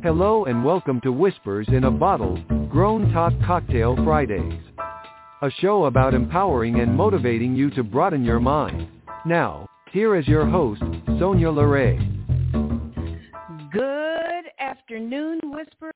Hello and welcome to Whispers in a Bottle, Grown Talk Cocktail Fridays. A show about empowering and motivating you to broaden your mind. Now, here is your host, Sonia LeRae. Good afternoon, Whispers.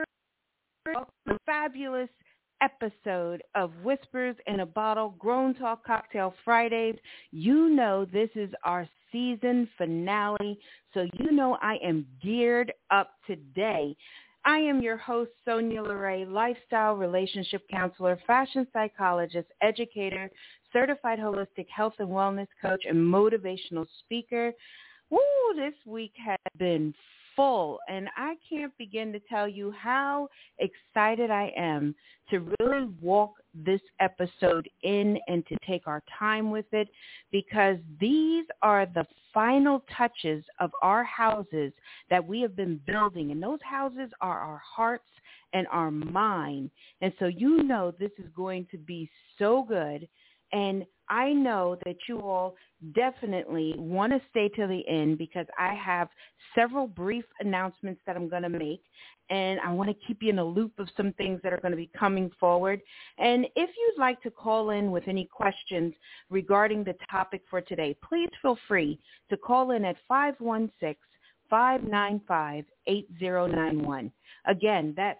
A fabulous episode of Whispers in a Bottle, Grown Talk Cocktail Fridays. You know this is our season finale, so you know I am geared up today. I am your host, Sonia LeRae, lifestyle relationship counselor, fashion psychologist, educator, certified holistic health and wellness coach, and motivational speaker. Woo, this week has been full, and I can't begin to tell you how excited I am to really walk this episode in and to take our time with it, because these are the final touches of our houses that we have been building, and those houses are our hearts and our mind. And so you know this is going to be so good, and I know that you all definitely want to stay till the end, because I have several brief announcements that I'm going to make, and I want to keep you in a loop of some things that are going to be coming forward. And if you'd like to call in with any questions regarding the topic for today, please feel free to call in at 516-595-8091. Again, that's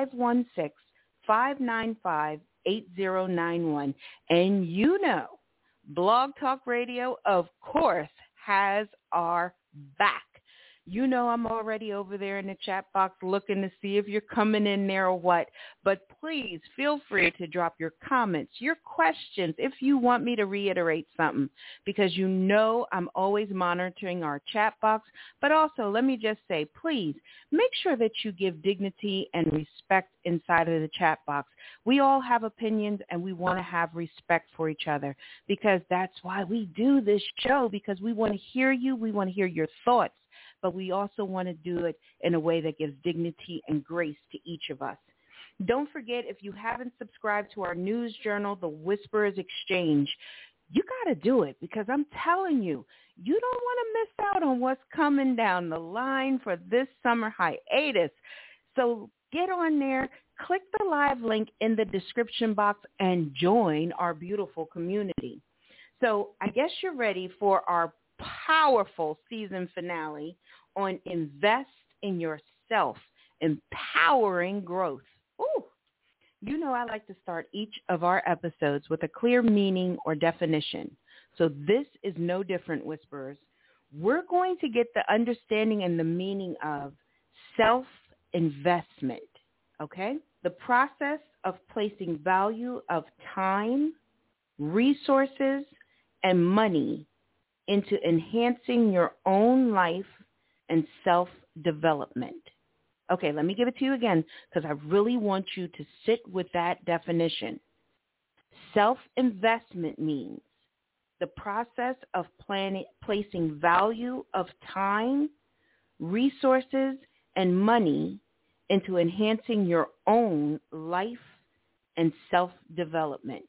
516-595-8091. And you know, Blog Talk Radio, of course, has our back. You know I'm already over there in the chat box looking to see if you're coming in there or what. But please feel free to drop your comments, your questions, if you want me to reiterate something, because you know I'm always monitoring our chat box. But also, let me just say, please make sure that you give dignity and respect inside of the chat box. We all have opinions, and we want to have respect for each other, because that's why we do this show, because we want to hear you. We want to hear your thoughts. But we also want to do it in a way that gives dignity and grace to each of us. Don't forget, if you haven't subscribed to our news journal, The Whisperers Exchange, you got to do it, because I'm telling you, you don't want to miss out on what's coming down the line for this summer hiatus. So get on there, click the live link in the description box, and join our beautiful community. So I guess you're ready for our powerful season finale on Invest in Yourself, Empowering Growth. Ooh. You know I like to start each of our episodes with a clear meaning or definition. So this is no different, Whisperers. We're going to get the understanding and the meaning of self-investment, okay? The process of placing value of time, resources, and money into enhancing your own life and self-development. Okay, let me give it to you again, because I really want you to sit with that definition. Self-investment means the process of placing value of time, resources, and money into enhancing your own life and self-development.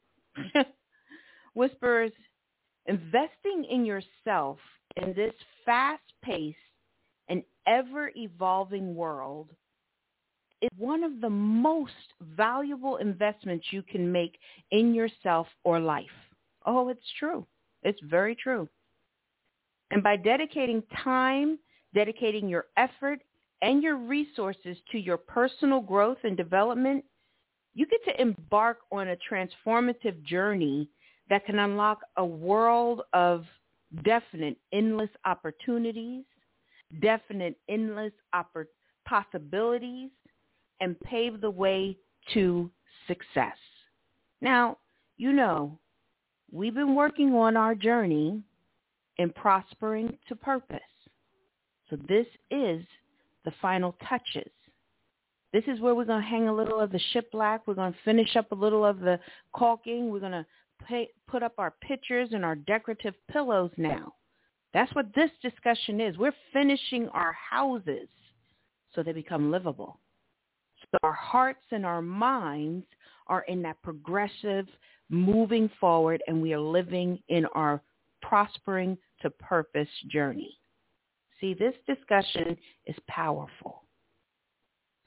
Whisperers, investing in yourself in this fast-paced and ever-evolving world is one of the most valuable investments you can make in yourself or life. Oh, it's true. It's very true. And by dedicating time, dedicating your effort and your resources to your personal growth and development, you get to embark on a transformative journey that can unlock a world of definite, endless opportunities, definite, endless possibilities, and pave the way to success. Now, you know, we've been working on our journey in prospering to purpose. So this is the final touches. This is where we're going to hang a little of the shiplap. We're going to finish up a little of the caulking. We're going to put up our pictures and our decorative pillows now. That's what this discussion is. We're finishing our houses so they become livable. So our hearts and our minds are in that progressive, moving forward, and we are living in our prospering to purpose journey. See, this discussion is powerful.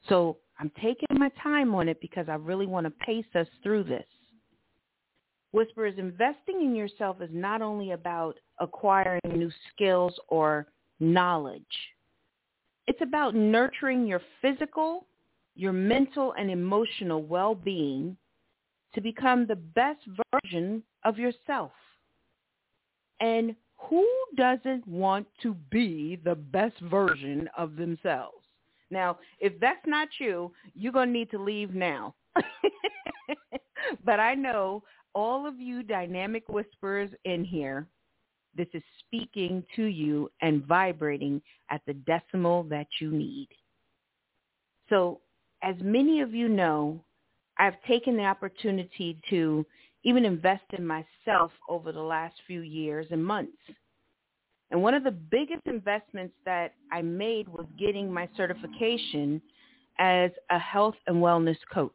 So I'm taking my time on it because I really want to pace us through this. Whisperers, investing in yourself is not only about acquiring new skills or knowledge. It's about nurturing your physical, your mental, and emotional well-being to become the best version of yourself. And who doesn't want to be the best version of themselves? Now, if that's not you, you're going to need to leave now. But I know all of you dynamic whisperers in here, this is speaking to you and vibrating at the decimal that you need. So as many of you know, I've taken the opportunity to even invest in myself over the last few years and months. And one of the biggest investments that I made was getting my certification as a health and wellness coach.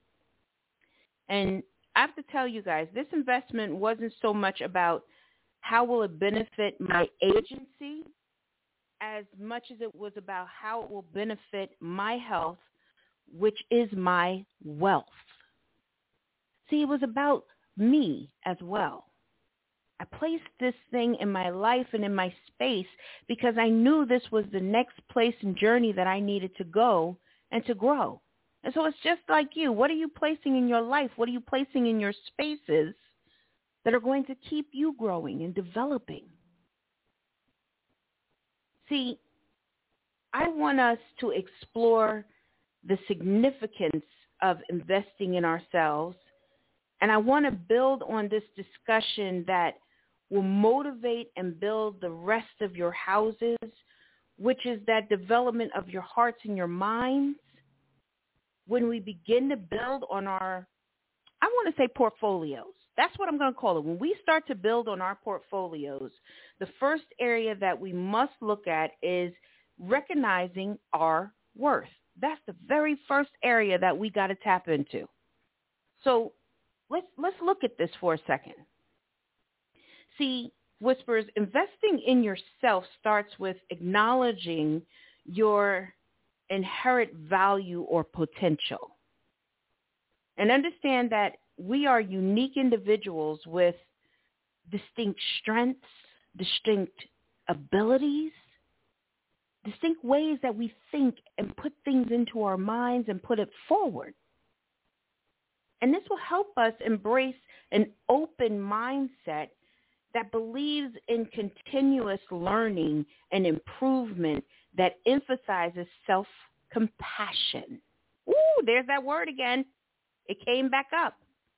And I have to tell you guys, this investment wasn't so much about how will it benefit my agency as much as it was about how it will benefit my health, which is my wealth. See, it was about me as well. I placed this thing in my life and in my space because I knew this was the next place and journey that I needed to go and to grow. And so it's just like you. What are you placing in your life? What are you placing in your spaces that are going to keep you growing and developing? See, I want us to explore the significance of investing in ourselves, and I want to build on this discussion that will motivate and build the rest of your houses, which is that development of your hearts and your minds. When we begin to build on our, I want to say portfolios. That's what I'm going to call it. When we start to build on our portfolios, the first area that we must look at is recognizing our worth. That's the very first area that we got to tap into. So let's look at this for a second. See, Whisperers, investing in yourself starts with acknowledging your inherent value or potential. And understand that we are unique individuals with distinct strengths, distinct abilities, distinct ways that we think and put things into our minds and put it forward. And this will help us embrace an open mindset that believes in continuous learning and improvement that emphasizes self-compassion. Ooh, there's that word again. It came back up.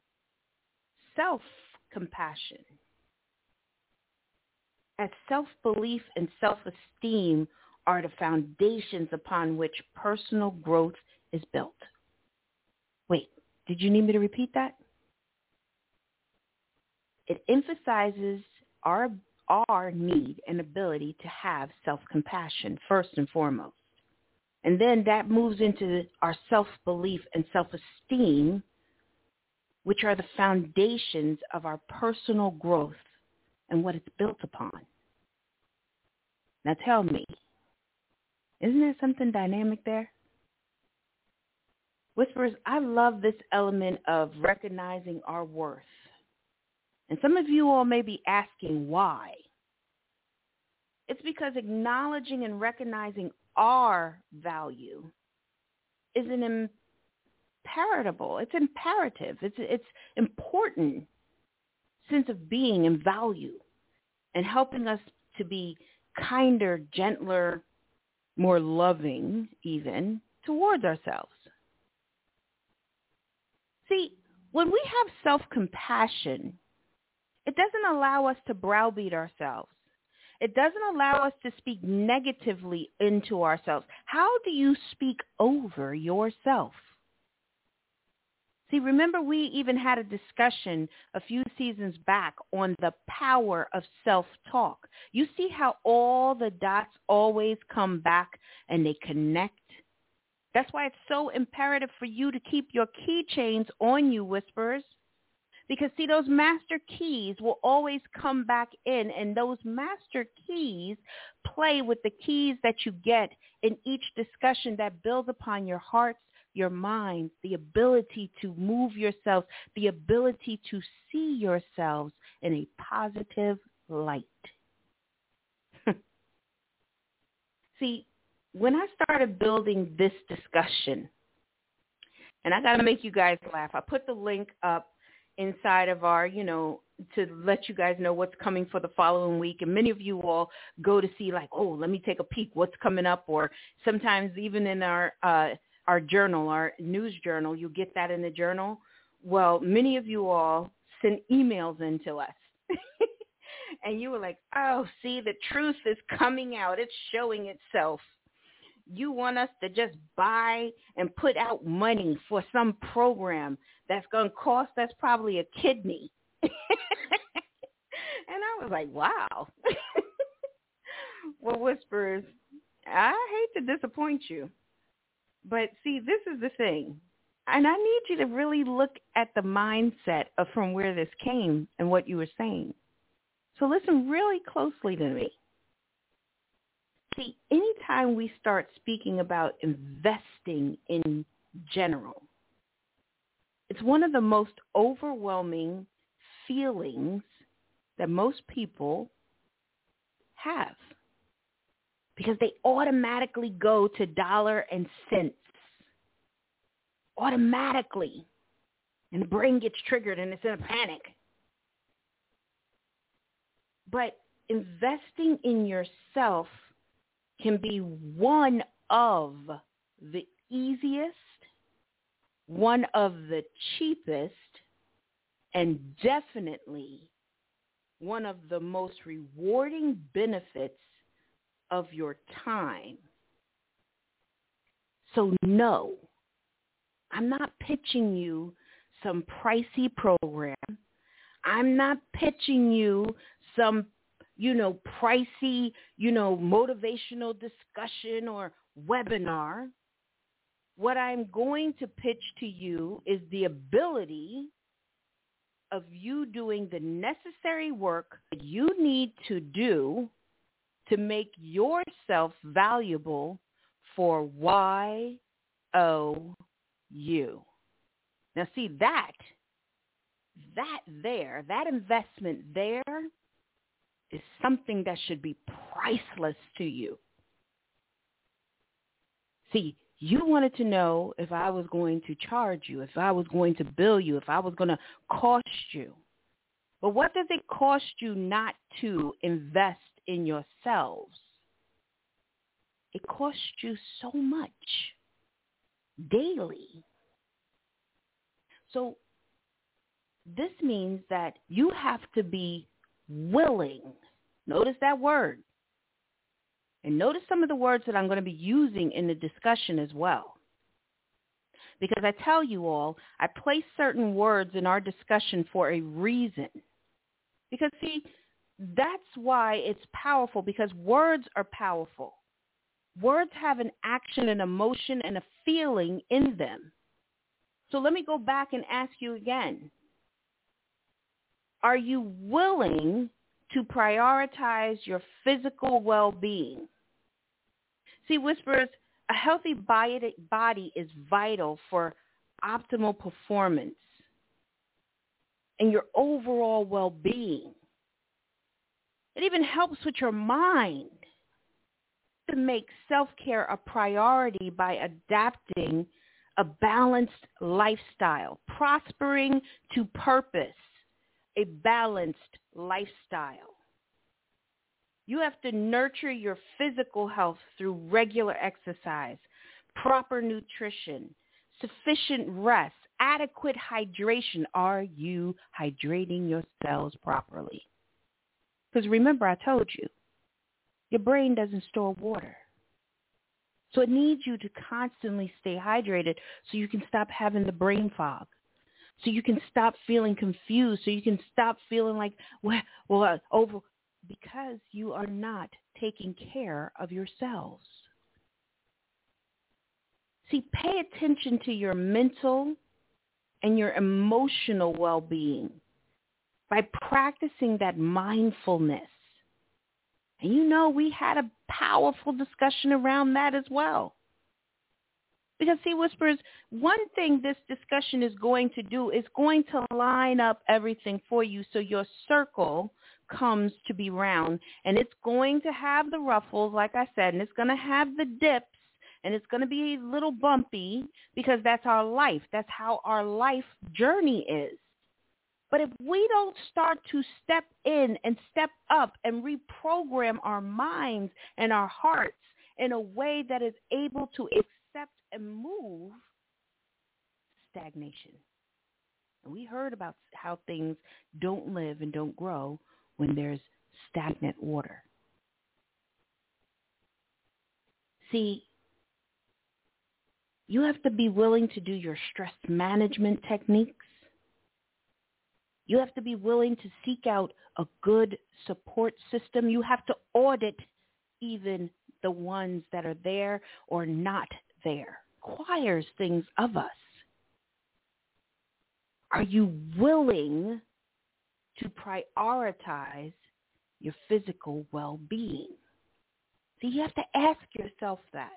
Self-compassion. As self-belief and self-esteem are the foundations upon which personal growth is built. Wait, did you need me to repeat that? It emphasizes our need and ability to have self-compassion first and foremost. And then that moves into our self-belief and self-esteem, which are the foundations of our personal growth and what it's built upon. Now tell me, isn't there something dynamic there? Whisperers, I love this element of recognizing our worth. And some of you all may be asking why. It's because acknowledging and recognizing our value is an imperative. It's important sense of being and value and helping us to be kinder, gentler, more loving even towards ourselves. See, when we have self-compassion, it doesn't allow us to browbeat ourselves. It doesn't allow us to speak negatively into ourselves. How do you speak over yourself? See, remember we even had a discussion a few seasons back on the power of self-talk. You see how all the dots always come back and they connect? That's why it's so imperative for you to keep your keychains on you, Whisperers, Because, see, those master keys will always come back in, and those master keys play with the keys that you get in each discussion that builds upon your hearts, your minds, the ability to move yourselves, the ability to see yourselves in a positive light. See, when I started building this discussion, and I got to make you guys laugh, I put the link up inside of our, to let you guys know what's coming for the following week. And many of you all go to see like, oh, let me take a peek, what's coming up. Or sometimes even in our journal, our news journal, you'll get that in the journal. Well, many of you all send emails in to us. And you were like, oh, see, the truth is coming out. It's showing itself. You want us to just buy and put out money for some program that's going to cost us probably a kidney. And I was like, wow. Well, Whispers, I hate to disappoint you. But see, this is the thing. And I need you to really look at the mindset of from where this came and what you were saying. So listen really closely to me. See, anytime we start speaking about investing in general, it's one of the most overwhelming feelings that most people have because they automatically go to dollar and cents. Automatically. And the brain gets triggered and it's in a panic. But investing in yourself can be one of the easiest, one of the cheapest, and definitely one of the most rewarding benefits of your time. So no, I'm not pitching you some pricey program. I'm not pitching you some, pricey, motivational discussion or webinar. What I'm going to pitch to you is the ability of you doing the necessary work that you need to do to make yourself valuable for YOU. Now see that investment there is something that should be priceless to you. See, you wanted to know if I was going to charge you, if I was going to bill you, if I was going to cost you. But what does it cost you not to invest in yourselves? It costs you so much daily. So this means that you have to be willing. Notice that word. And notice some of the words that I'm going to be using in the discussion as well. Because I tell you all, I place certain words in our discussion for a reason. Because, see, that's why it's powerful, because words are powerful. Words have an action, an emotion, and a feeling in them. So let me go back and ask you again. Are you willing to prioritize your physical well-being? See, Whisperers, a healthy body is vital for optimal performance and your overall well-being. It even helps with your mind to make self-care a priority by adapting a balanced lifestyle, prospering to purpose, a balanced lifestyle. You have to nurture your physical health through regular exercise, proper nutrition, sufficient rest, adequate hydration. Are you hydrating your cells properly? Because remember, I told you, your brain doesn't store water. So it needs you to constantly stay hydrated so you can stop having the brain fog. So you can stop feeling confused. So you can stop feeling like, because you are not taking care of yourselves. See, pay attention to your mental and your emotional well-being by practicing that mindfulness. And you know, we had a powerful discussion around that as well. Because, see, Whisperers, one thing this discussion is going to do is going to line up everything for you so your circle comes to be round. And it's going to have the ruffles, like I said, and it's going to have the dips, and it's going to be a little bumpy because that's our life. That's how our life journey is. But if we don't start to step in and step up and reprogram our minds and our hearts in a way that is able to accept and move, stagnation. And we heard about how things don't live and don't grow when there's stagnant water. See, you have to be willing to do your stress management techniques. You have to be willing to seek out a good support system. You have to audit even the ones that are there or not there. Requires things of us. Are you willing to prioritize your physical well-being? See, you have to ask yourself that.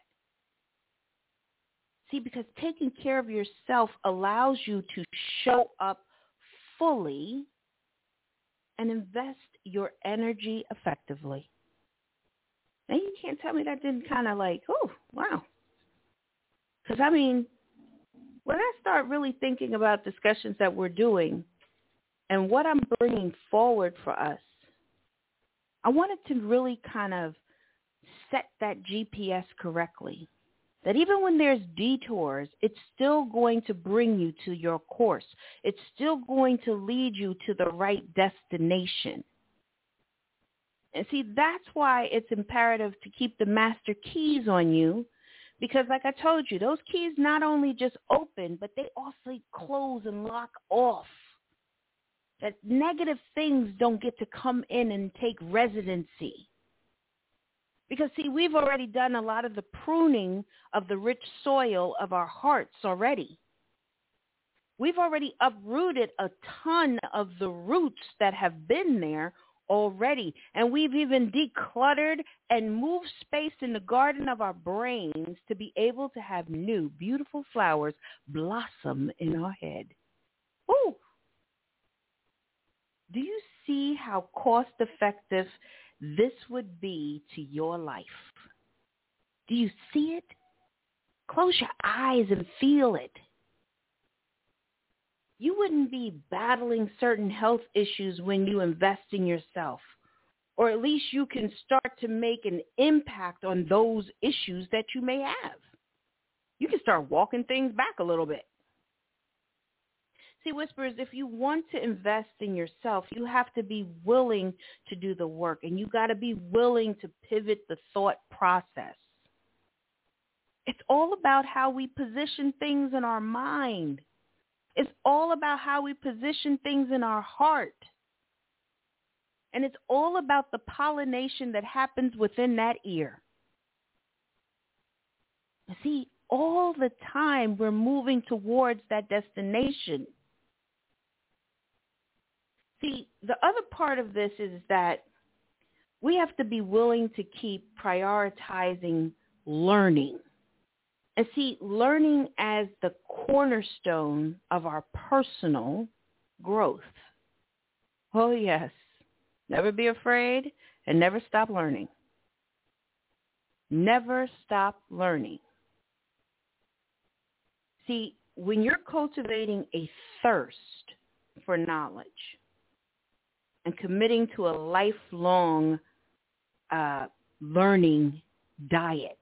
See, because taking care of yourself allows you to show up fully and invest your energy effectively. And you can't tell me that didn't kind of like, oh, wow. Because, I mean, when I start really thinking about discussions that we're doing and what I'm bringing forward for us, I wanted to really kind of set that GPS correctly. That even when there's detours, it's still going to bring you to your course. It's still going to lead you to the right destination. And see, that's why it's imperative to keep the master keys on you, because like I told you, those keys not only just open, but they also close and lock off. That negative things don't get to come in and take residency. Because, see, we've already done a lot of the pruning of the rich soil of our hearts already. We've already uprooted a ton of the roots that have been there already. And we've even decluttered and moved space in the garden of our brains to be able to have new, beautiful flowers blossom in our head. Ooh! Do you see how cost-effective this would be to your life? Do you see it? Close your eyes and feel it. You wouldn't be battling certain health issues when you invest in yourself, or at least you can start to make an impact on those issues that you may have. You can start walking things back a little bit. See, Whisperers, if you want to invest in yourself, you have to be willing to do the work, and you got to be willing to pivot the thought process. It's all about how we position things in our mind. It's all about how we position things in our heart. And it's all about the pollination that happens within that ear. See, all the time we're moving towards that destination. See, the other part of this is that we have to be willing to keep prioritizing learning. And see, learning as the cornerstone of our personal growth. Oh, yes. Never be afraid and never stop learning. Never stop learning. See, when you're cultivating a thirst for knowledge and committing to a lifelong learning diet,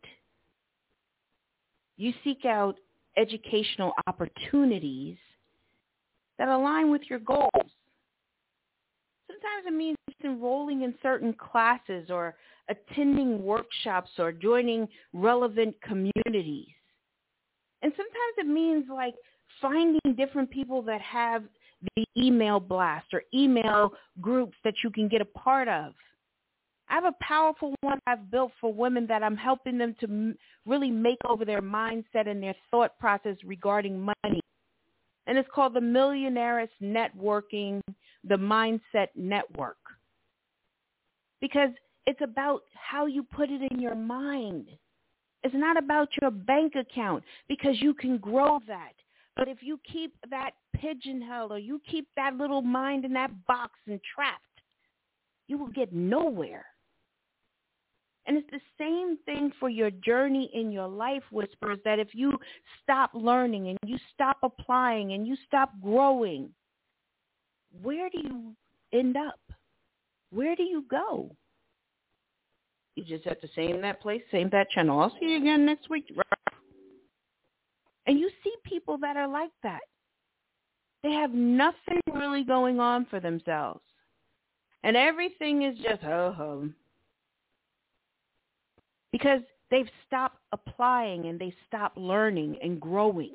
you seek out educational opportunities that align with your goals. Sometimes it means enrolling in certain classes or attending workshops or joining relevant communities. And sometimes it means like finding different people that have the email blast or email groups that you can get a part of. I have a powerful one I've built for women that I'm helping them to really make over their mindset and their thought process regarding money. And it's called the Millionaires Networking, the Mindset Network. Because it's about how you put it in your mind. It's not about your bank account, because you can grow that. But if you keep that pigeonhole, or you keep that little mind in that box and trapped, you will get nowhere. And it's the same thing for your journey in your life, Whispers, that if you stop learning and you stop applying and you stop growing, where do you end up? Where do you go? You just have to same that place, same that channel. I'll see you again next week. And you see people that are like that. They have nothing really going on for themselves. And everything is just ho-ho. Because they've stopped applying and they stopped learning and growing.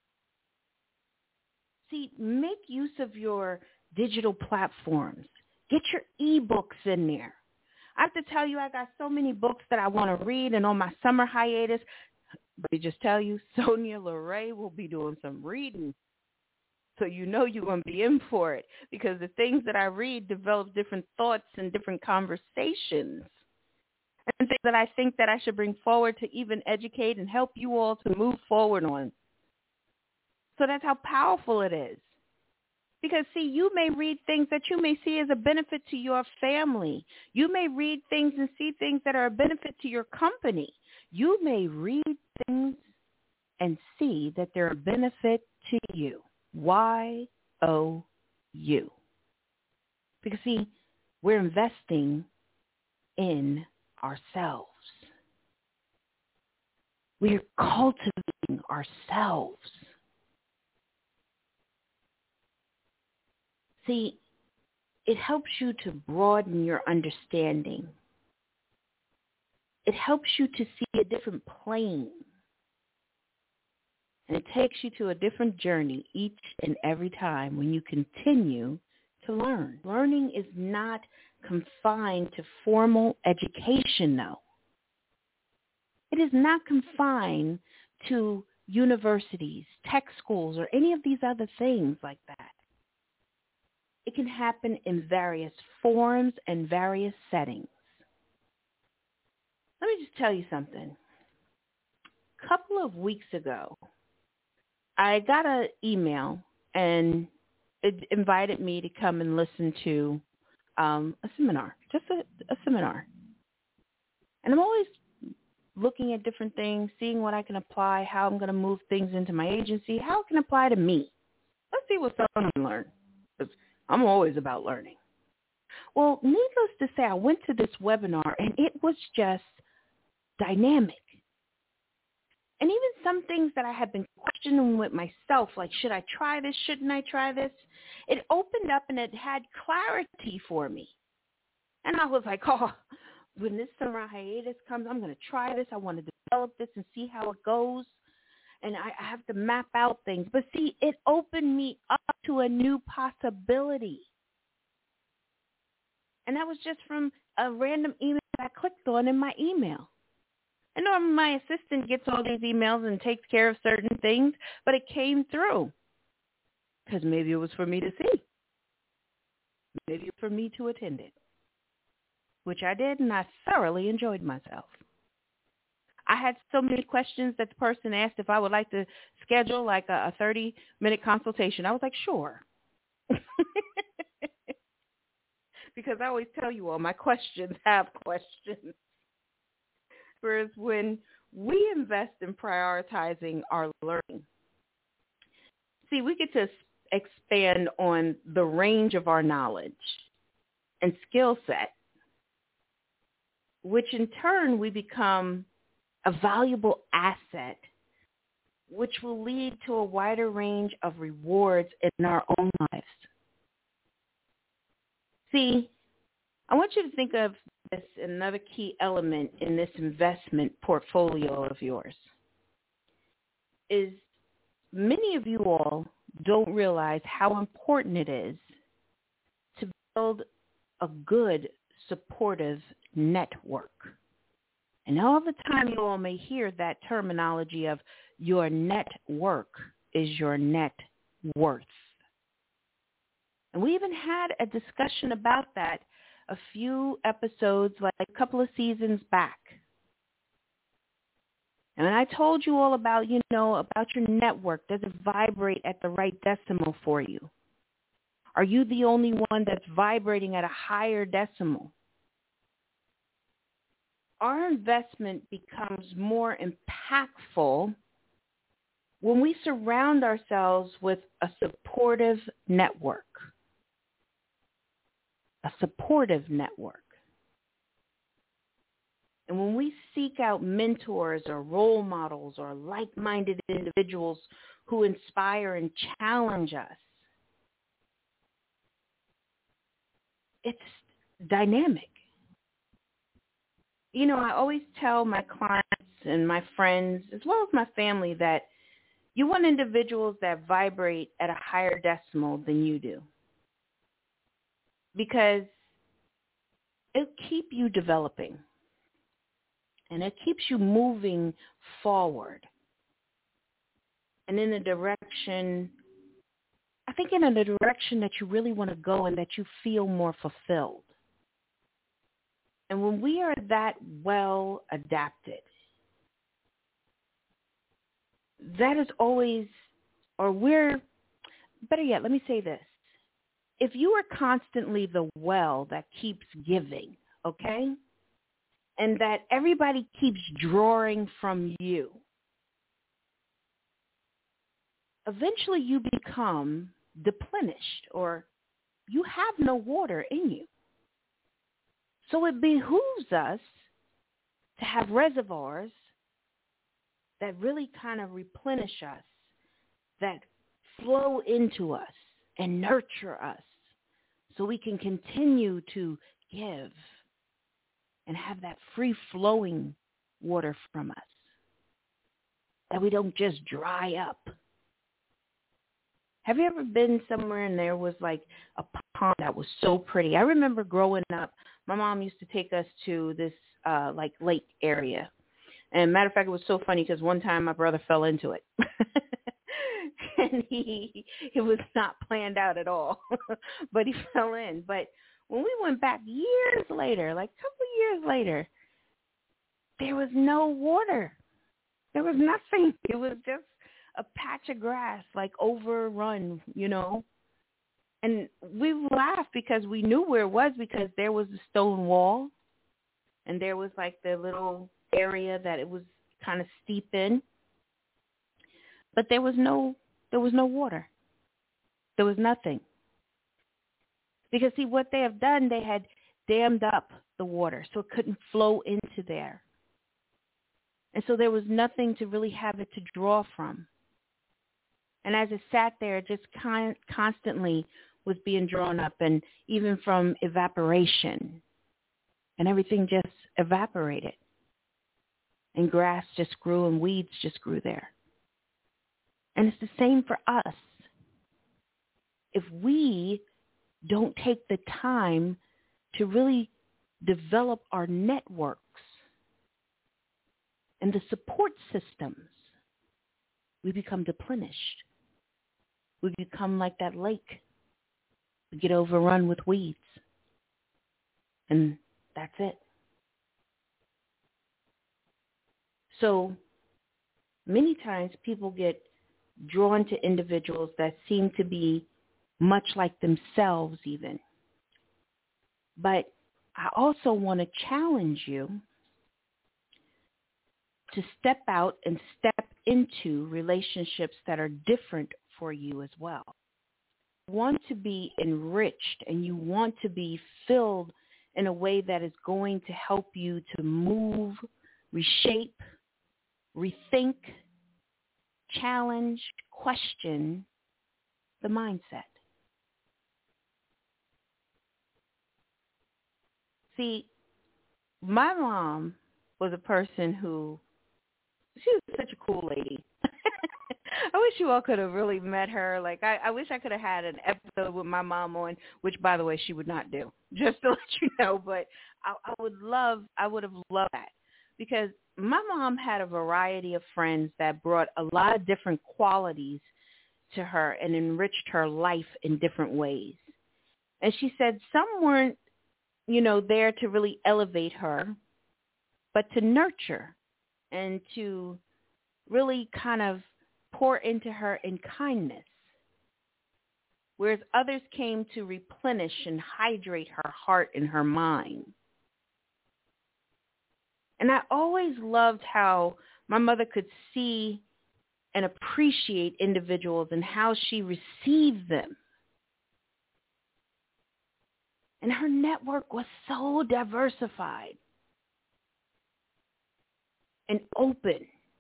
See, make use of your digital platforms. Get your ebooks in there. I have to tell you, I got so many books that I want to read, and on my summer hiatus, let me just tell you, Sonia LeRae will be doing some reading. So you know you're going to be in for it, because the things that I read develop different thoughts and different conversations. And things that I think that I should bring forward to even educate and help you all to move forward on. So that's how powerful it is. Because, see, you may read things that you may see as a benefit to your family. You may read things and see things that are a benefit to your company. You may read things and see that they're a benefit to you. Y-O-U. Because, see, we're investing in ourselves. We're cultivating ourselves. See, it helps you to broaden your understanding. It helps you to see a different plane. And it takes you to a different journey each and every time when you continue to learn. Learning is not confined to formal education, though. It is not confined to universities, tech schools, or any of these other things like that. It can happen in various forms and various settings. Let me just tell you something. A couple of weeks ago, I got an email, and it invited me to come and listen to a seminar, just a seminar. And I'm always looking at different things, seeing what I can apply, how I'm going to move things into my agency, how it can apply to me. Let's see what someone can learn. I'm always about learning. Well, needless to say, I went to this webinar, and it was just dynamic. And even some things that I had been questioning with myself, like, should I try this? Shouldn't I try this? It opened up, and it had clarity for me. And I was like, oh, when this summer hiatus comes, I'm going to try this. I want to develop this and see how it goes. And I have to map out things. But see, it opened me up to a new possibility. And that was just from a random email that I clicked on in my email. And normally my assistant gets all these emails and takes care of certain things, but it came through. Because maybe it was for me to see. Maybe for me to attend it. Which I did, and I thoroughly enjoyed myself. I had so many questions that the person asked if I would like to schedule like a 30-minute consultation. I was like, sure. Because I always tell you all, my questions have questions. Whereas when we invest in prioritizing our learning, see, we get to expand on the range of our knowledge and skill set, which in turn we become a valuable asset, which will lead to a wider range of rewards in our own lives. See, I want you to think of this, another key element in this investment portfolio of yours, is many of you all don't realize how important it is to build a good, supportive network. And all the time you all may hear that terminology of your network is your net worth. And we even had a discussion about that a few episodes, like a couple of seasons back. And I told you all about, about your network. Does it vibrate at the right decimal for you? Are you the only one that's vibrating at a higher decimal? Our investment becomes more impactful when we surround ourselves with a supportive network. A supportive network. And when we seek out mentors or role models or like-minded individuals who inspire and challenge us, it's dynamic. I always tell my clients and my friends, as well as my family, that you want individuals that vibrate at a higher decimal than you do. Because it'll keep you developing. And it keeps you moving forward. And in a direction, I think in a direction that you really want to go and that you feel more fulfilled. And when we are that well adapted, that is always, better yet, let me say this. If you are constantly the well that keeps giving, okay, and that everybody keeps drawing from you, eventually you become deplenished, or you have no water in you. So it behooves us to have reservoirs that really kind of replenish us, that flow into us and nurture us so we can continue to give and have that free-flowing water from us, that we don't just dry up. Have you ever been somewhere and there was like a pond that was so pretty? I remember growing up, my mom used to take us to this like lake area. And matter of fact, it was so funny because one time my brother fell into it. And it was not planned out at all, but he fell in. But when we went back years later, like a couple of years later, there was no water. There was nothing. It was just a patch of grass, like overrun, And we laughed because we knew where it was, because there was a stone wall and there was like the little area that it was kind of steep in. But there was no water. There was nothing. Because see, what they have done, they had dammed up the water so it couldn't flow into there. And so there was nothing to really have it to draw from. And as it sat there, it just constantly was being drawn up, and even from evaporation. And everything just evaporated. And grass just grew and weeds just grew there. And it's the same for us. If we don't take the time to really develop our networks and the support systems, we become deplenished. We become like that lake. We get overrun with weeds. And that's it. So many times people get drawn to individuals that seem to be much like themselves even. But I also want to challenge you to step out and step into relationships that are different for you as well. You want to be enriched and you want to be filled in a way that is going to help you to move, reshape, rethink, challenge, question the mindset. See, my mom was a person who, she was such a cool lady. I wish you all could have really met her. Like, I wish I could have had an episode with my mom on, which, by the way, she would not do, just to let you know. But I would have loved that, because my mom had a variety of friends that brought a lot of different qualities to her and enriched her life in different ways. And she said some weren't, there to really elevate her, but to nurture and to really kind of pour into her in kindness, whereas others came to replenish and hydrate her heart and her mind. And I always loved how my mother could see and appreciate individuals and how she received them. And her network was so diversified and open.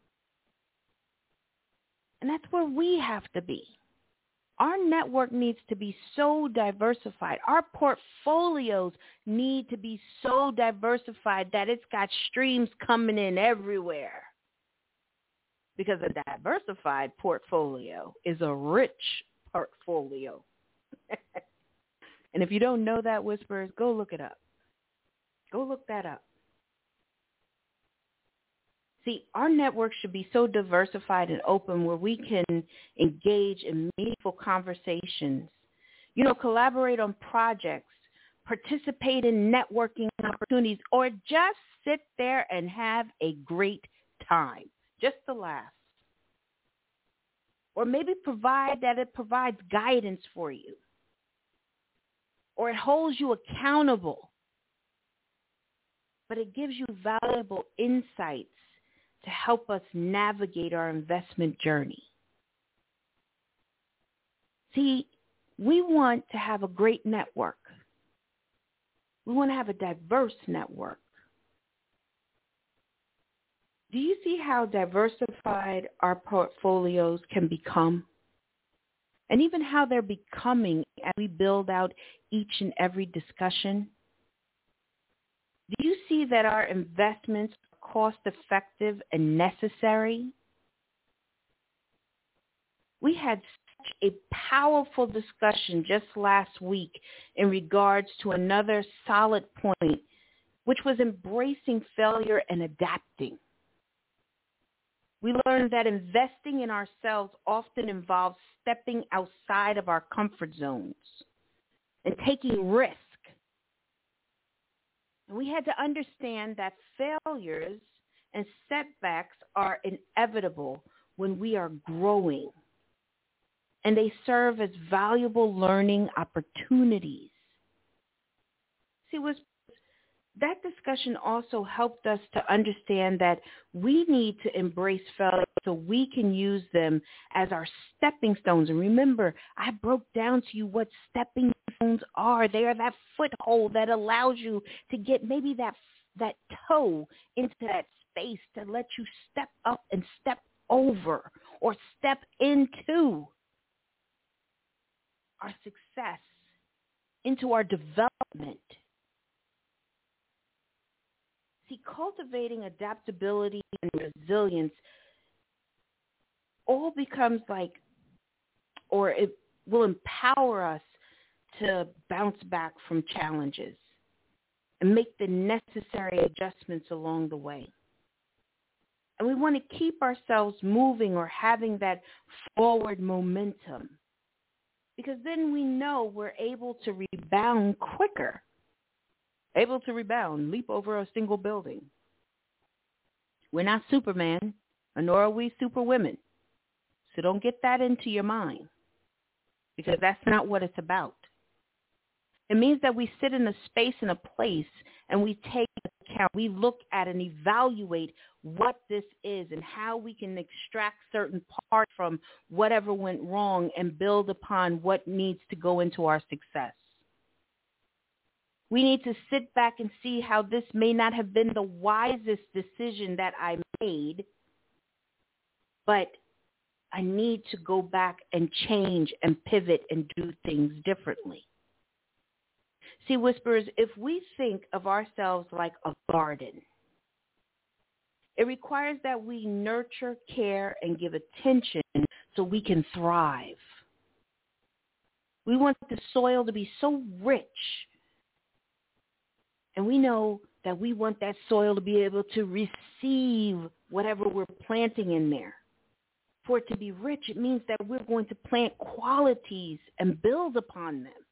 And that's where we have to be. Our network needs to be so diversified. Our portfolios need to be so diversified that it's got streams coming in everywhere. Because a diversified portfolio is a rich portfolio. And if you don't know that, Whisperers, go look it up. Go look that up. See, our network should be so diversified and open where we can engage in meaningful conversations, collaborate on projects, participate in networking opportunities, or just sit there and have a great time, just to laugh. Or maybe it provides guidance for you. Or it holds you accountable. But it gives you valuable insights to help us navigate our investment journey. See, we want to have a great network. We want to have a diverse network. Do you see how diversified our portfolios can become? And even how they're becoming as we build out each and every discussion? Do you see that our investments are cost-effective and necessary? We had such a powerful discussion just last week in regards to another solid point, which was embracing failure and adapting. We learned that investing in ourselves often involves stepping outside of our comfort zones and taking risk. And we had to understand that failures and setbacks are inevitable when we are growing, and they serve as valuable learning opportunities. See, that discussion also helped us to understand that we need to embrace failure so we can use them as our stepping stones. And remember, I broke down to you what stepping stones are. They are that foothold that allows you to get maybe that toe into that space to let you step up and step over or step into our success, into our development. See, cultivating adaptability and resilience all becomes it will empower us to bounce back from challenges and make the necessary adjustments along the way. And we want to keep ourselves moving or having that forward momentum, because then we know we're able to rebound quicker. Able to rebound, leap over a single building. We're not Superman, nor are we superwomen. So don't get that into your mind, because that's not what it's about. It means that we sit in a space and a place and we take account. We look at and evaluate what this is and how we can extract certain parts from whatever went wrong and build upon what needs to go into our success. We need to sit back and see how this may not have been the wisest decision that I made, but I need to go back and change and pivot and do things differently. See, Whisperers, if we think of ourselves like a garden, it requires that we nurture, care, and give attention so we can thrive. We want the soil to be so rich. And we know that we want that soil to be able to receive whatever we're planting in there. For it to be rich, it means that we're going to plant qualities and build upon them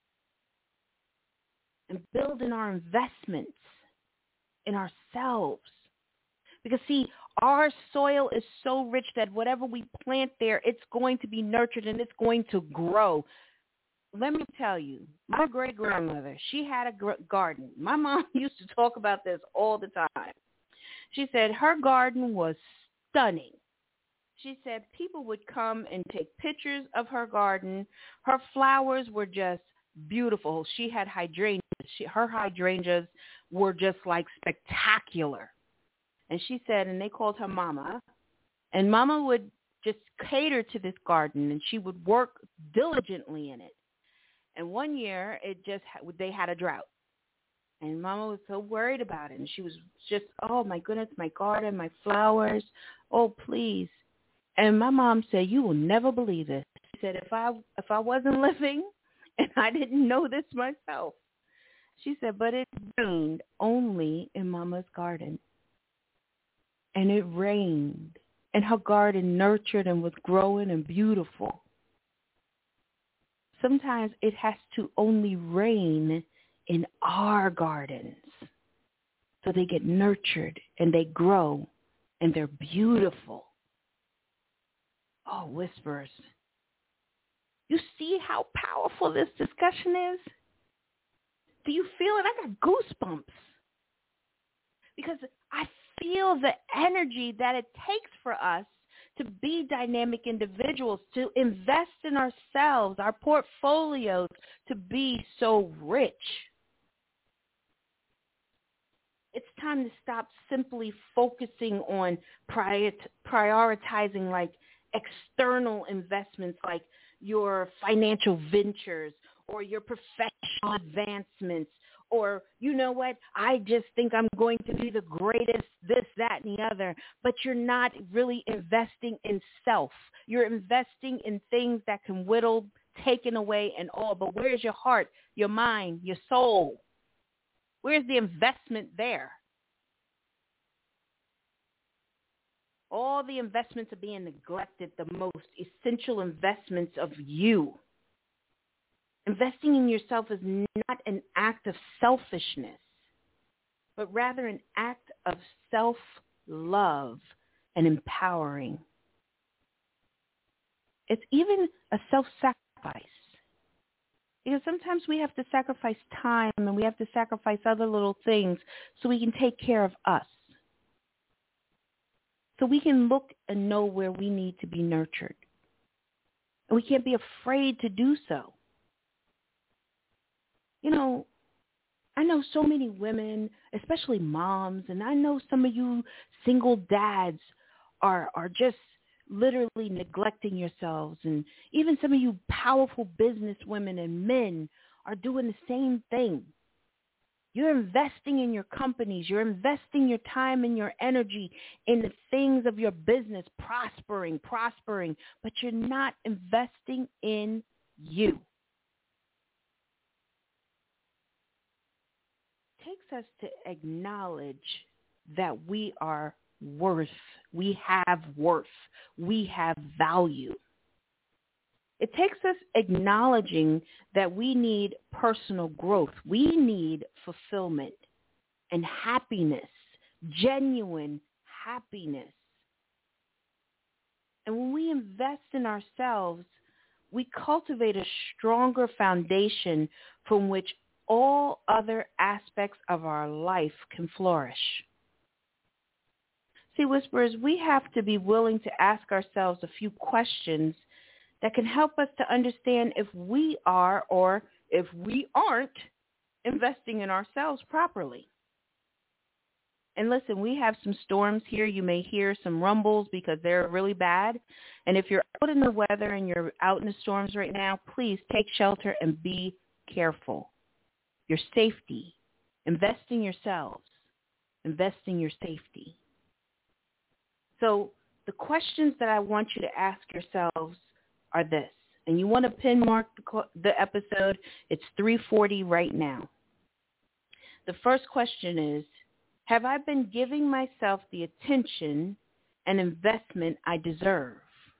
and build in our investments in ourselves. Because, see, our soil is so rich that whatever we plant there, it's going to be nurtured and it's going to grow. Let me tell you, my great-grandmother, she had a garden. My mom used to talk about this all the time. She said her garden was stunning. She said people would come and take pictures of her garden. Her flowers were just beautiful. She had hydrangeas. Her hydrangeas were just like spectacular. And she said, and they called her Mama, and Mama would just cater to this garden, and she would work diligently in it. And one year, they had a drought. And Mama was so worried about it. And she was just, oh, my goodness, my garden, my flowers. Oh, please. And my mom said, you will never believe this. She said, if I wasn't living and I didn't know this myself, she said, but it rained only in Mama's garden. And it rained. And her garden nurtured and was growing and beautiful. Sometimes it has to only rain in our gardens so they get nurtured and they grow and they're beautiful. Oh, Whisperers, you see how powerful this discussion is? Do you feel it? I got goosebumps because I feel the energy that it takes for us to be dynamic individuals, to invest in ourselves, our portfolios, to be so rich. It's time to stop simply focusing on prioritizing like external investments like your financial ventures or your professional advancements or, you know what, I just think I'm going to be the greatest, this, that, and the other. But you're not really investing in self. You're investing in things that can whittle, taken away, and all. But where's your heart, your mind, your soul? Where's the investment there? All the investments are being neglected, the most essential investments of you. Investing in yourself is not an act of selfishness, but rather an act of self-love and empowering. It's even a self-sacrifice. Because sometimes we have to sacrifice time and we have to sacrifice other little things so we can take care of us. So we can look and know where we need to be nurtured. And we can't be afraid to do so. You know, I know so many women, especially moms, and I know some of you single dads are just literally neglecting yourselves. And even some of you powerful business women and men are doing the same thing. You're investing in your companies. You're investing your time and your energy in the things of your business, prospering, but you're not investing in you. It takes us to acknowledge that we are worth, we have value. It takes us acknowledging that we need personal growth. We need fulfillment and happiness, genuine happiness. And when we invest in ourselves, we cultivate a stronger foundation from which all other aspects of our life can flourish. See, Whisperers, we have to be willing to ask ourselves a few questions that can help us to understand if we are or if we aren't investing in ourselves properly. And listen, we have some storms here. You may hear some rumbles because they're really bad. And if you're out in the weather and you're out in the storms right now, please take shelter and be careful. Your safety. Invest in yourselves. Invest in your safety. So the questions that I want you to ask yourselves are this. And you want to pin mark the episode. It's 3:40 right now. The first question is, have I been giving myself the attention and investment I deserve?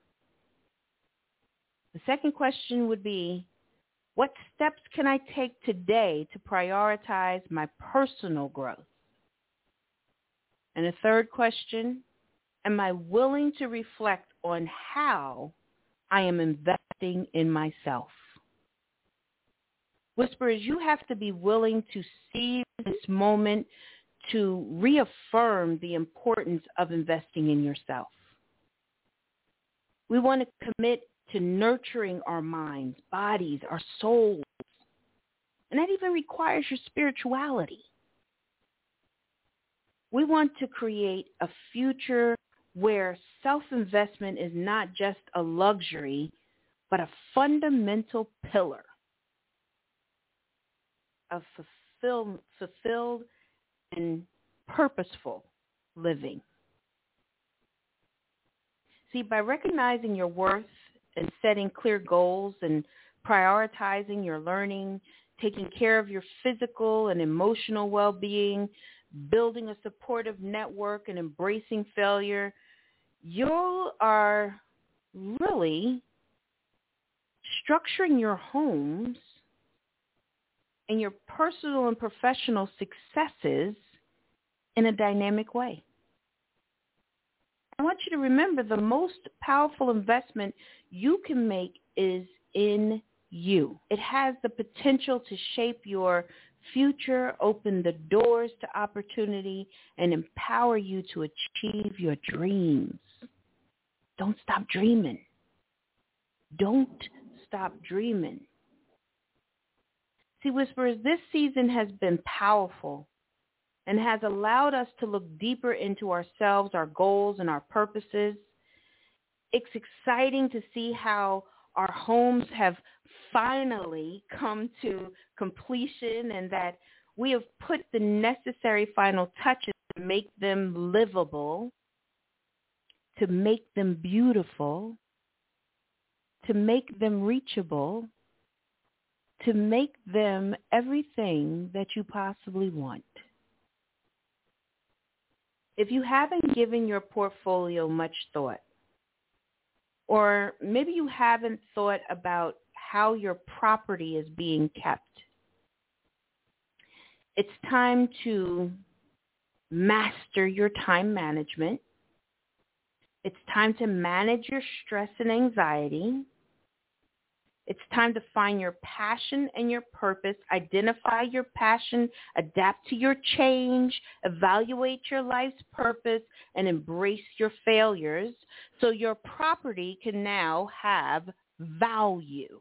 The second question would be, what steps can I take today to prioritize my personal growth? And the third question, am I willing to reflect on how I am investing in myself? Whisperers, you have to be willing to seize this moment to reaffirm the importance of investing in yourself. We want to commit to nurturing our minds, bodies, our souls. And that even requires your spirituality. We want to create a future where self-investment is not just a luxury, but a fundamental pillar of fulfilled and purposeful living. See, by recognizing your worth and setting clear goals and prioritizing your learning, taking care of your physical and emotional well-being, building a supportive network and embracing failure, you are really structuring your homes and your personal and professional successes in a dynamic way. I want you to remember the most powerful investment you can make is in you. It has the potential to shape your future, open the doors to opportunity, and empower you to achieve your dreams. Don't stop dreaming. Don't stop dreaming. See, Whisperers, this season has been powerful and has allowed us to look deeper into ourselves, our goals, and our purposes. It's exciting to see how our homes have finally come to completion and that we have put the necessary final touches to make them livable, to make them beautiful, to make them reachable, to make them everything that you possibly want. If you haven't given your portfolio much thought, or maybe you haven't thought about how your property is being kept, it's time to master your time management. It's time to manage your stress and anxiety. It's time to find your passion and your purpose, identify your passion, adapt to your change, evaluate your life's purpose, and embrace your failures so your property can now have value.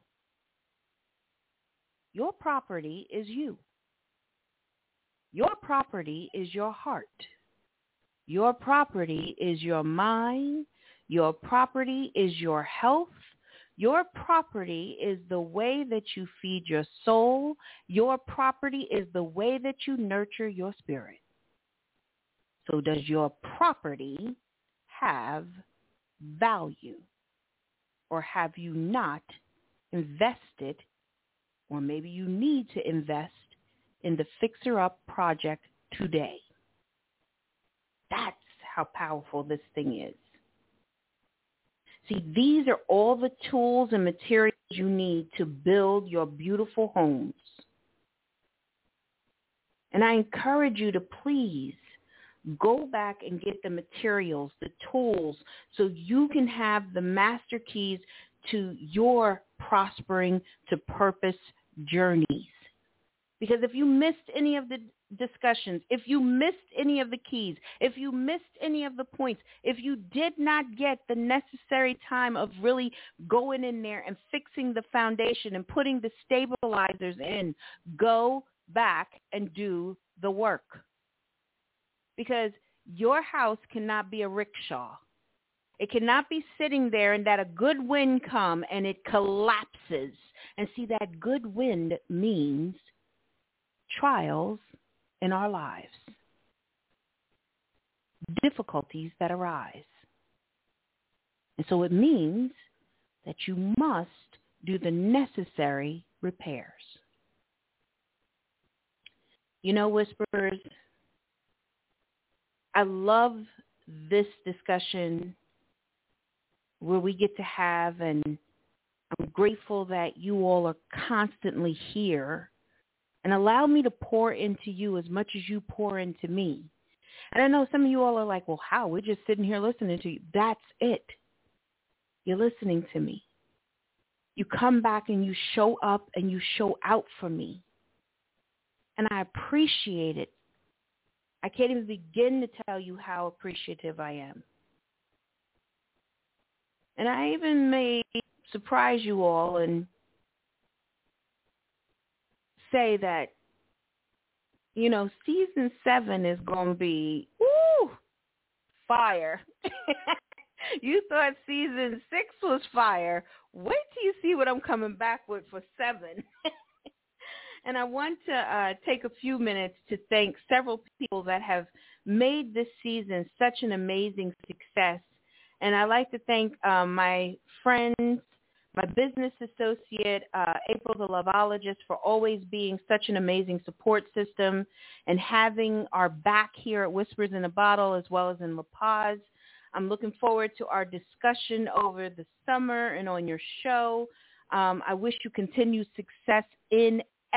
Your property is you. Your property is your heart. Your property is your mind. Your property is your health. Your property is the way that you feed your soul. Your property is the way that you nurture your spirit. So does your property have value? Or have you not invested, or maybe you need to invest in the Fixer Up project today? That's how powerful this thing is. See, these are all the tools and materials you need to build your beautiful homes. And I encourage you to please go back and get the materials, the tools, so you can have the master keys to your prospering to purpose journeys. Because if you missed any of the discussions, if you missed any of the keys, if you missed any of the points, if you did not get the necessary time of really going in there and fixing the foundation and putting the stabilizers in, go back and do the work. Because your house cannot be a rickshaw. It cannot be sitting there and that a good wind come and it collapses. And see, that good wind means trials in our lives, difficulties that arise. And so it means that you must do the necessary repairs. You know, Whisperers, I love this discussion where we get to have and I'm grateful that you all are constantly here and allow me to pour into you as much as you pour into me. And I know some of you all are like, well, how? We're just sitting here listening to you. That's it. You're listening to me. You come back and you show up and you show out for me. And I appreciate it. I can't even begin to tell you how appreciative I am. And I even may surprise you all and say that, you know, season 7 is going to be, fire. You thought season 6 was fire. Wait till you see what I'm coming back with for 7. And I want to take a few minutes to thank several people that have made this season such an amazing success. And I'd like to thank my friends, my business associate, April the Loveologist, for always being such an amazing support system and having our back here at Whispers in a Bottle as well as in La Paz. I'm looking forward to our discussion over the summer and on your show. I wish you continued success in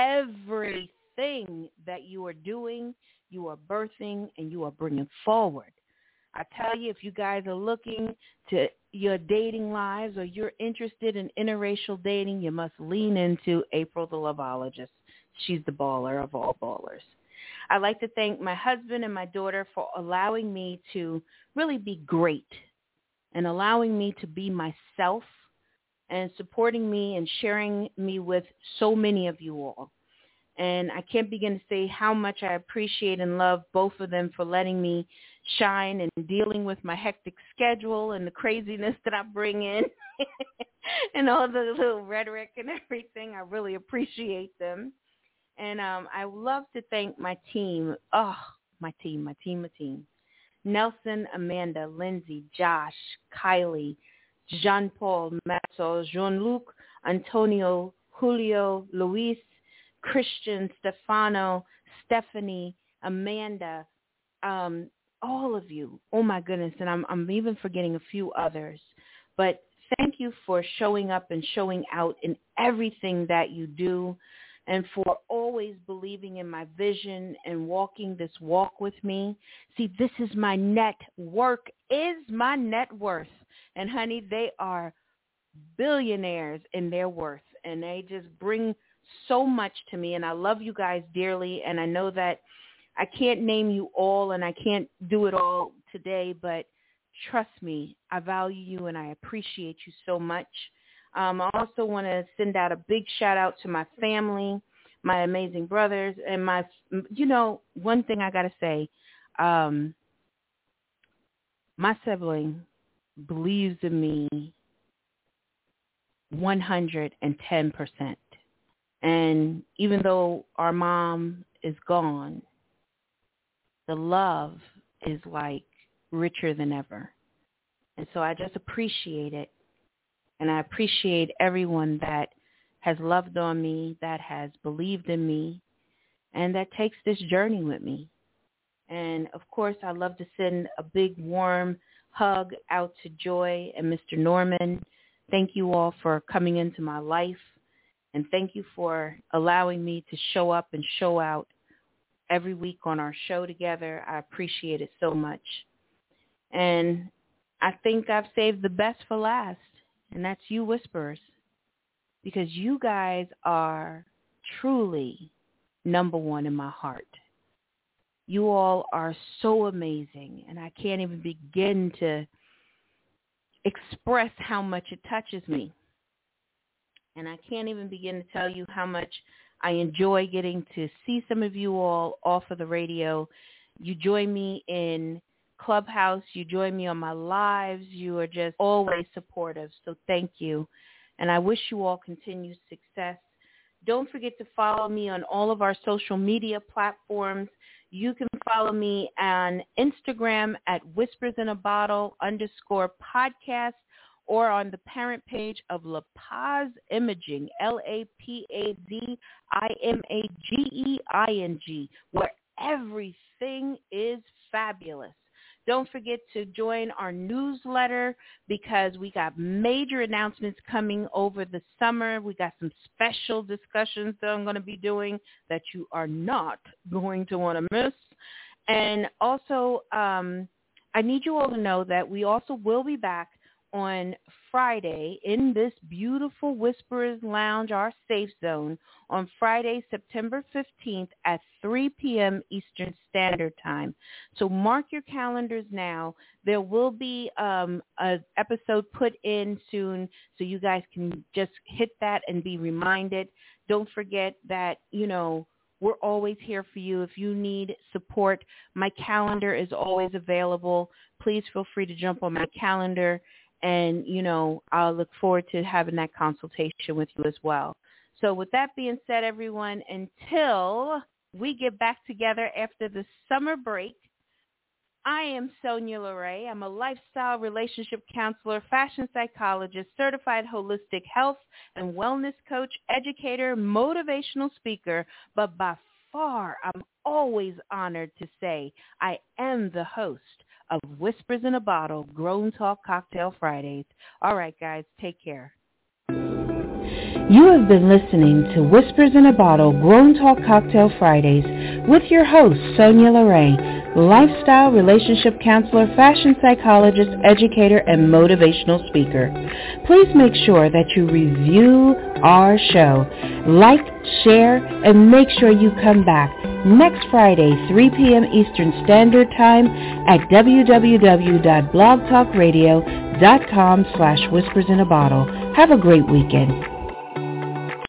everything that you are doing, you are birthing, and you are bringing forward. I tell you, if you guys are looking to your dating lives or you're interested in interracial dating, you must lean into April the Loveologist. She's the baller of all ballers. I'd like to thank my husband and my daughter for allowing me to really be great and allowing me to be myself and supporting me and sharing me with so many of you all. And I can't begin to say how much I appreciate and love both of them for letting me shine and dealing with my hectic schedule and the craziness that I bring in and all the little rhetoric and everything. I really appreciate them. And I love to thank my team. Oh, my team. Nelson, Amanda, Lindsay, Josh, Kylie, Jean-Paul, Matzo, Jean-Luc, Antonio, Julio, Luis, Christian, Stefano, Stephanie, Amanda, all of you. Oh, my goodness. And I'm even forgetting a few others. But thank you for showing up and showing out in everything that you do and for always believing in my vision and walking this walk with me. See, this is my net work, is my net worth. And, honey, they are billionaires in their worth, and they just bring so much to me, and I love you guys dearly, and I know that I can't name you all, and I can't do it all today, but trust me, I value you, and I appreciate you so much. I also want to send out a big shout-out to my family, my amazing brothers, and one thing I got to say, my sibling believes in me 110%. And even though our mom is gone, the love is like richer than ever. And so I just appreciate it. And I appreciate everyone that has loved on me, that has believed in me, and that takes this journey with me. And, of course, I love to send a big, warm hug out to Joy and Mr. Norman. Thank you all for coming into my life. And thank you for allowing me to show up and show out every week on our show together. I appreciate it so much. And I think I've saved the best for last, and that's you Whisperers, because you guys are truly number one in my heart. You all are so amazing, and I can't even begin to express how much it touches me. And I can't even begin to tell you how much I enjoy getting to see some of you all off of the radio. You join me in Clubhouse. You join me on my lives. You are just always supportive. So thank you. And I wish you all continued success. Don't forget to follow me on all of our social media platforms. You can follow me on Instagram at whispersinabottle_podcast or on the parent page of La Paz Imaging, LAPAZIMAGEING, where everything is fabulous. Don't forget to join our newsletter because we got major announcements coming over the summer. We got some special discussions that I'm going to be doing that you are not going to want to miss. And also, I need you all to know that we also will be back on Friday in this beautiful Whisperers Lounge, our safe zone, on Friday, September 15th at 3 p.m. Eastern Standard Time. So mark your calendars now. There will be an episode put in soon so you guys can just hit that and be reminded. Don't forget that, we're always here for you. If you need support, my calendar is always available. Please feel free to jump on my calendar. And, I'll look forward to having that consultation with you as well. So with that being said, everyone, until we get back together after the summer break, I am Sonia LeRae. I'm a lifestyle relationship counselor, fashion psychologist, certified holistic health and wellness coach, educator, motivational speaker. But by far, I'm always honored to say I am the host of Whispers in a Bottle, Grown Talk Cocktail Fridays. All right, guys, take care. You have been listening to Whispers in a Bottle, Grown Talk Cocktail Fridays with your host, Sonia LeRae, lifestyle relationship counselor, fashion psychologist, educator, and motivational speaker. Please make sure that you review our show, like, share, and make sure you come back next Friday, 3 p.m. Eastern Standard Time at www.blogtalkradio.com/whispersinabottle. Have a great weekend.